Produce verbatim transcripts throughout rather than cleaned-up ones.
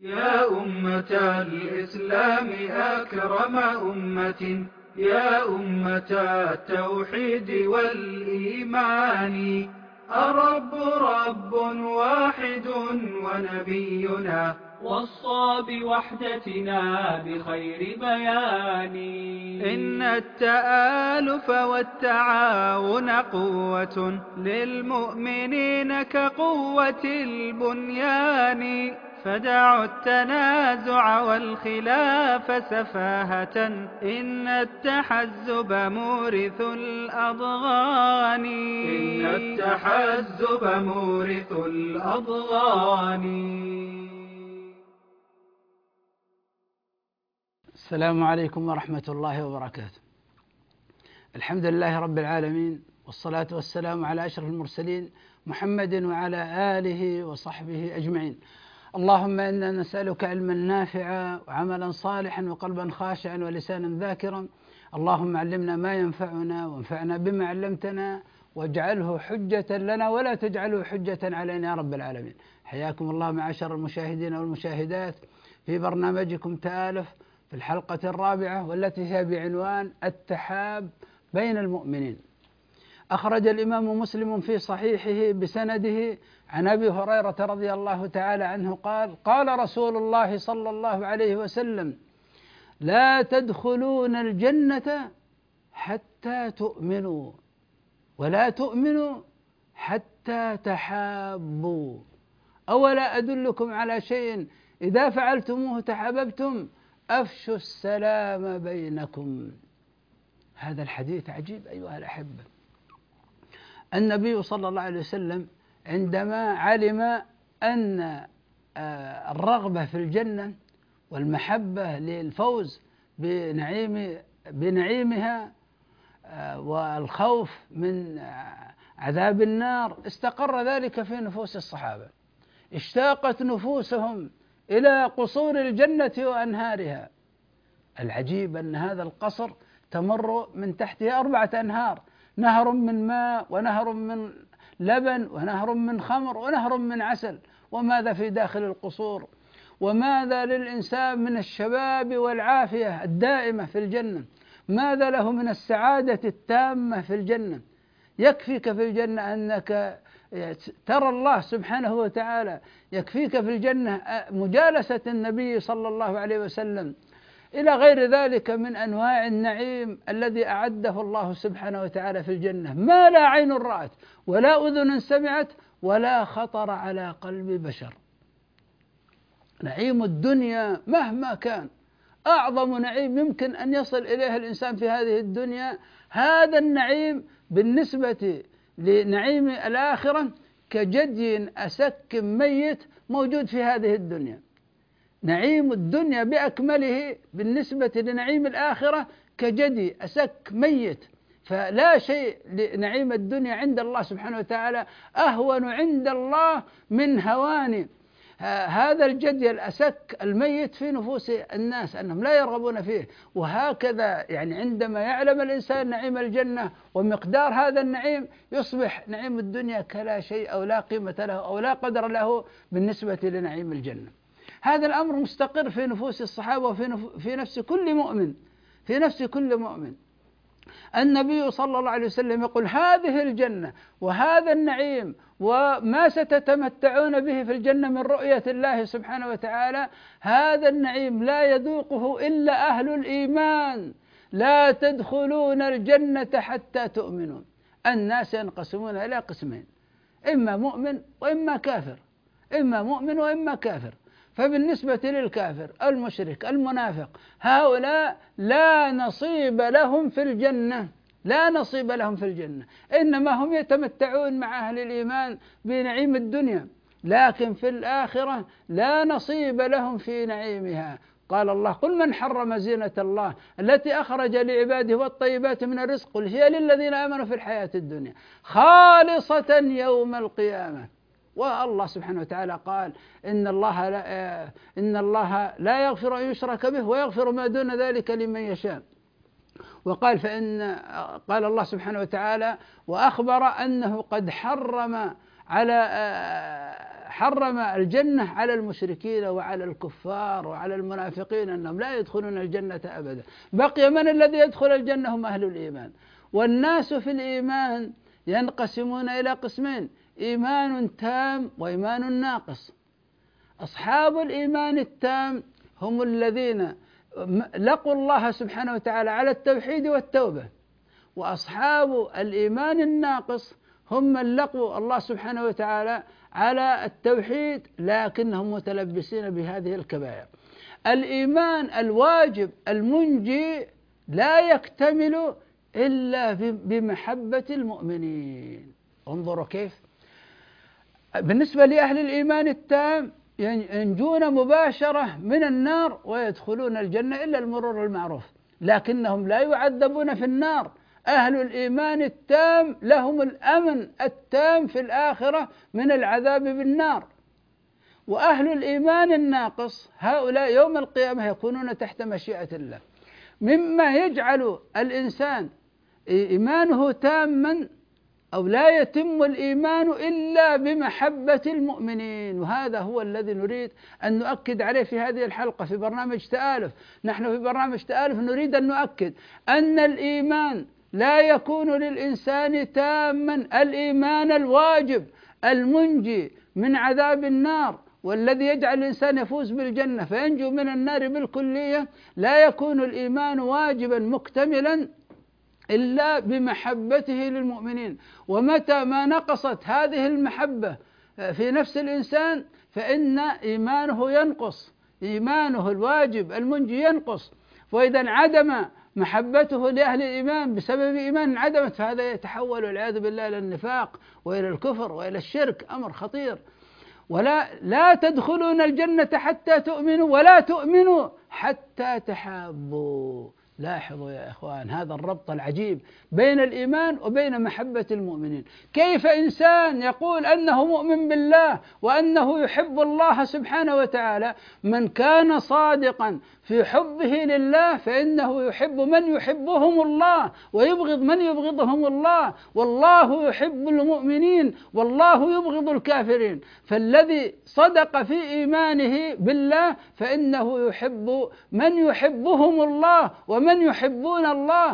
يا أمة الإسلام أكرم أمة، يا أمة التوحيد والإيمان، الرب رب واحد ونبينا وصى بوحدتنا بخير بيان. إن التآلف والتعاون قوة للمؤمنين كقوة البنيان، فدعوا التنازع والخلاف سفاهة، إن التحزب مورث الأضغان. إن التحزب مورث الأضغان. السلام عليكم ورحمة الله وبركاته. الحمد لله رب العالمين، والصلاة والسلام على أشرف المرسلين محمد وعلى آله وصحبه أجمعين. اللهم إنا نسألك علما نافعا وعملا صالحا وقلبا خاشعا ولسانا ذاكرا. اللهم علمنا ما ينفعنا وانفعنا بما علمتنا، واجعله حجة لنا ولا تجعله حجة علينا يا رب العالمين. حياكم الله معاشر المشاهدين والمشاهدات في برنامجكم تآلف في الحلقة الرابعة، والتي هي بعنوان التحاب بين المؤمنين. أخرج الإمام مسلم في صحيحه بسنده عن أبي هريرة رضي الله تعالى عنه قال: قال رسول الله صلى الله عليه وسلم: لا تدخلون الجنة حتى تؤمنوا، ولا تؤمنوا حتى تحابوا، أولا أدلكم على شيء إذا فعلتموه تحاببتم؟ أفشوا السلام بينكم. هذا الحديث عجيب أيها الأحبة. النبي صلى الله عليه وسلم عندما علم أن الرغبة في الجنة والمحبة للفوز بنعيم بنعيمها والخوف من عذاب النار، استقر ذلك في نفوس الصحابة. اشتاقت نفوسهم إلى قصور الجنة وأنهارها. العجيب أن هذا القصر تمر من تحته أربعة أنهار: نهر من ماء، ونهر من لبن، ونهر من خمر، ونهر من عسل. وماذا في داخل القصور؟ وماذا للإنسان من الشباب والعافية الدائمة في الجنة؟ ماذا له من السعادة التامة في الجنة؟ يكفيك في الجنة أنك ترى الله سبحانه وتعالى، يكفيك في الجنة مجالسة النبي صلى الله عليه وسلم، إلى غير ذلك من أنواع النعيم الذي أعده الله سبحانه وتعالى في الجنة، ما لا عين رأت ولا أذن سمعت ولا خطر على قلب بشر. نعيم الدنيا مهما كان أعظم نعيم يمكن أن يصل إليه الإنسان في هذه الدنيا، هذا النعيم بالنسبة لنعيم الآخرة كجدي أسك ميت موجود في هذه الدنيا. نعيم الدنيا بأكمله بالنسبة لنعيم الآخرة كجدي أسك ميت، فلا شيء لنعيم الدنيا عند الله سبحانه وتعالى أهون عند الله من هوان هذا الجدي الأسك الميت في نفوس الناس، أنهم لا يرغبون فيه. وهكذا يعني عندما يعلم الإنسان نعيم الجنة ومقدار هذا النعيم، يصبح نعيم الدنيا كلا شيء أو لا قيمة له أو لا قدر له بالنسبة لنعيم الجنة. هذا الأمر مستقر في نفوس الصحابة وفي نف... في نفس كل مؤمن في نفس كل مؤمن. النبي صلى الله عليه وسلم يقول: هذه الجنة وهذا النعيم وما ستتمتعون به في الجنة من رؤية الله سبحانه وتعالى، هذا النعيم لا يذوقه إلا أهل الإيمان. لا تدخلون الجنة حتى تؤمنون. الناس ينقسمون إلى قسمين: إما مؤمن وإما كافر، إما مؤمن وإما كافر. فبالنسبة للكافر المشرك المنافق، هؤلاء لا نصيب لهم في الجنة، لا نصيب لهم في الجنة، إنما هم يتمتعون مع أهل الإيمان بنعيم الدنيا، لكن في الآخرة لا نصيب لهم في نعيمها. قال الله: قل من حرم زينة الله التي أخرج لعباده والطيبات من الرزق، قل هي للذين آمنوا في الحياة الدنيا خالصة يوم القيامة. والله سبحانه وتعالى قال: إن الله لا, إن الله لا يغفر أن يشرك به ويغفر ما دون ذلك لمن يشاء. وقال فإن قال الله سبحانه وتعالى وأخبر أنه قد حرم على حرم الجنة على المشركين وعلى الكفار وعلى المنافقين أنهم لا يدخلون الجنة أبدا. بقي من الذي يدخل الجنة؟ هم أهل الإيمان. والناس في الإيمان ينقسمون إلى قسمين: إيمان تام وإيمان ناقص. أصحاب الإيمان التام هم الذين لقوا الله سبحانه وتعالى على التوحيد والتوبة، وأصحاب الإيمان الناقص هم من لقوا الله سبحانه وتعالى على التوحيد لكنهم متلبسين بهذه الكبائر. الإيمان الواجب المنجي لا يكتمل إلا بمحبة المؤمنين. انظروا كيف بالنسبة لأهل الإيمان التام ينجون مباشرة من النار ويدخلون الجنة إلا المرور المعروف، لكنهم لا يعذبون في النار. أهل الإيمان التام لهم الأمن التام في الآخرة من العذاب بالنار. وأهل الإيمان الناقص هؤلاء يوم القيامة يكونون تحت مشيئة الله. مما يجعل الإنسان إيمانه تاما أو لا يتم الإيمان إلا بمحبة المؤمنين، وهذا هو الذي نريد أن نؤكد عليه في هذه الحلقة في برنامج تآلف. نحن في برنامج تآلف نريد أن نؤكد أن الإيمان لا يكون للإنسان تاما. الإيمان الواجب المنجي من عذاب النار والذي يجعل الإنسان يفوز بالجنة فينجو من النار بالكلية لا يكون الإيمان واجبا مكتملا إلا بمحبته للمؤمنين. ومتى ما نقصت هذه المحبة في نفس الإنسان فإن إيمانه ينقص، إيمانه الواجب المنجي ينقص. وإذا انعدم محبته لأهل الإيمان بسبب إيمان عدمت فهذا يتحول والعياذ بالله إلى النفاق وإلى الكفر وإلى الشرك، أمر خطير. ولا لا تدخلون الجنة حتى تؤمنوا ولا تؤمنوا حتى تحابوا. لاحظوا يا إخوان هذا الربط العجيب بين الإيمان وبين محبة المؤمنين. كيف إنسان يقول أنه مؤمن بالله وأنه يحب الله سبحانه وتعالى؟ من كان صادقا في حبه لله فإنه يحب من يحبهم الله ويبغض من يبغضهم الله، والله يحب المؤمنين والله يبغض الكافرين. فالذي صدق في إيمانه بالله فإنه يحب من يحبهم الله ومن يحبون الله،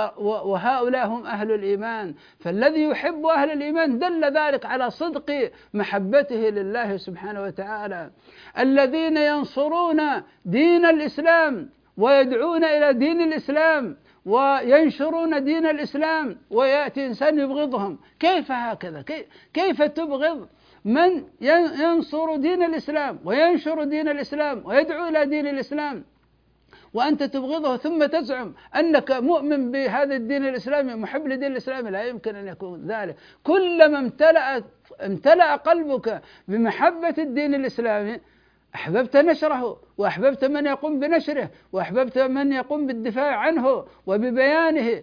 وهؤلاء هم أهل الإيمان. فالذي يحب أهل الإيمان دل ذلك على صدق محبته لله سبحانه وتعالى. الذين ينصرون دين الإسلام ويدعون إلى دين الإسلام وينشرون دين الإسلام ويأتي إنسان يبغضهم، كيف هكذا؟ كيف تبغض من ينصر دين الإسلام وينشر دين الإسلام ويدعو إلى دين الإسلام وأنت تبغضه ثم تزعم أنك مؤمن بهذا الدين الإسلامي محب لدين الإسلام؟ لا يمكن أن يكون ذلك. كلما امتلأ امتلأ قلبك بمحبة الدين الإسلامي أحببت نشره وأحببت من يقوم بنشره وأحببت من يقوم بالدفاع عنه وببيانه،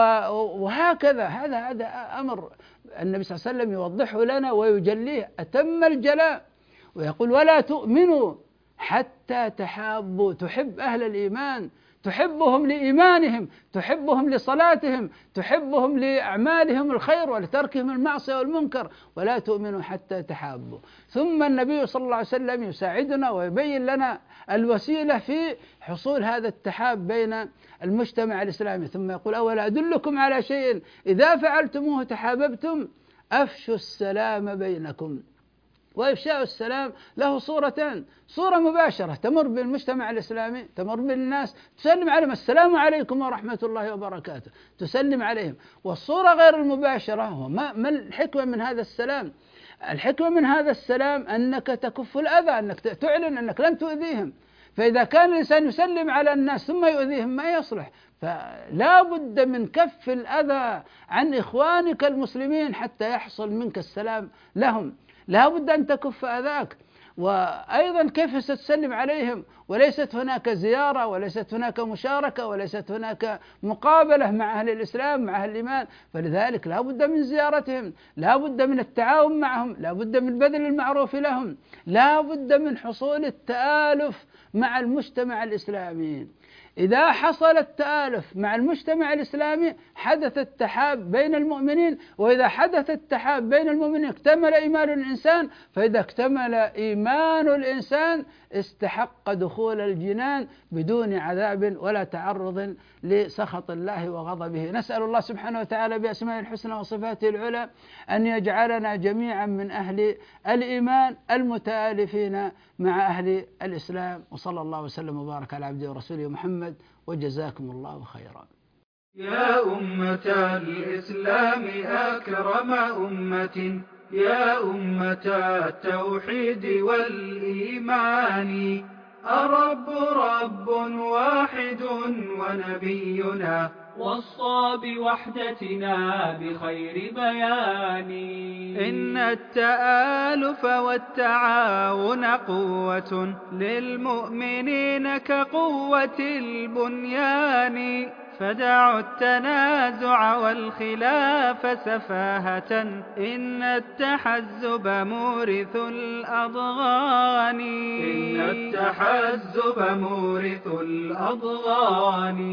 وهكذا. هذا هذا أمر النبي صلى الله عليه وسلم يوضحه لنا ويجليه أتم الجلاء، ويقول ولا تؤمنوا حتى تحابوا. تحب أهل الإيمان، تحبهم لإيمانهم، تحبهم لصلاتهم، تحبهم لأعمالهم الخير ولتركهم المعصية والمنكر، ولا تؤمنوا حتى تحابوا. ثم النبي صلى الله عليه وسلم يساعدنا ويبين لنا الوسيلة في حصول هذا التحاب بين المجتمع الإسلامي، ثم يقول أولا أدلكم على شيء إذا فعلتموه تحاببتم؟ أفشوا السلام بينكم. وإفشاء السلام له صورتان: صورة مباشرة تمر بالمجتمع الإسلامي، تمر بالناس تسلم عليهم السلام عليكم ورحمة الله وبركاته، تسلم عليهم. والصورة غير المباشرة هو ما, ما الحكمة من هذا السلام؟ الحكمة من هذا السلام أنك تكف الأذى، أنك تعلن أنك لن تؤذيهم. فإذا كان الإنسان يسلم على الناس ثم يؤذيهم ما يصلح. فلا بد من كف الأذى عن إخوانك المسلمين حتى يحصل منك السلام لهم. لا بد أن تكف أذاك. وأيضا كيف ستسلم عليهم وليست هناك زيارة وليست هناك مشاركة وليست هناك مقابلة مع أهل الإسلام مع أهل الإيمان؟ فلذلك لا بد من زيارتهم، لا بد من التعاون معهم، لا بد من بذل المعروف لهم، لا بد من حصول التآلف مع المجتمع الإسلامي. إذا حصل التآلف مع المجتمع الإسلامي حدث التحاب بين المؤمنين، وإذا حدث التحاب بين المؤمنين اكتمل إيمان الإنسان، فإذا اكتمل إيمان الإنسان استحق دخول الجنان بدون عذاب ولا تعرض لسخط الله وغضبه. نسأل الله سبحانه وتعالى بأسمائه الحسنى وصفاته العلى أن يجعلنا جميعا من أهل الإيمان المتآلفين مع أهل الإسلام. وصلى الله وسلم وبارك على عبده ورسوله محمد، وجزاكم الله خيرا. يا أمة الإسلام أكرم أمة، يا أمة التوحيد والإيمان، الرب رب واحد ونبينا وصى بوحدتنا بخير بيان. إن التآلف والتعاون قوة للمؤمنين كقوة البنيان، فدعوا التنازع والخلاف سفاهة، إن التحزب مورث الأضغان. إن التحزب مورث الأضغان.